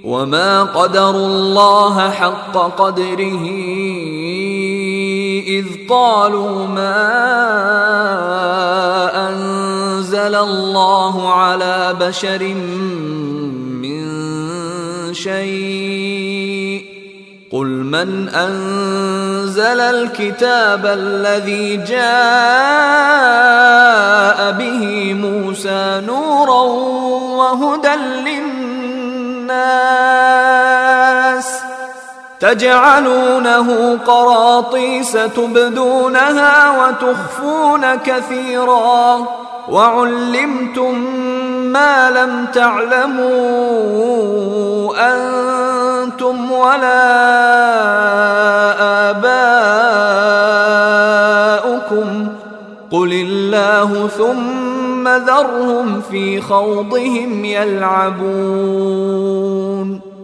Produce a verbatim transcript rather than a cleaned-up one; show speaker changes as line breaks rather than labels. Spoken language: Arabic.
وما قدروا الله حق قدره إذ قالوا ما أنزل الله على بشر من شيء قل من أنزل الكتاب الذي جاء به موسى نورا وهدى للناس تجعلونه قراطيس تبدونها وتخفون كثيرا وعلمتم ما لم تعلموا أنتم ولا آباؤكم قل الله ثم ذرهم في خوضهم يلعبون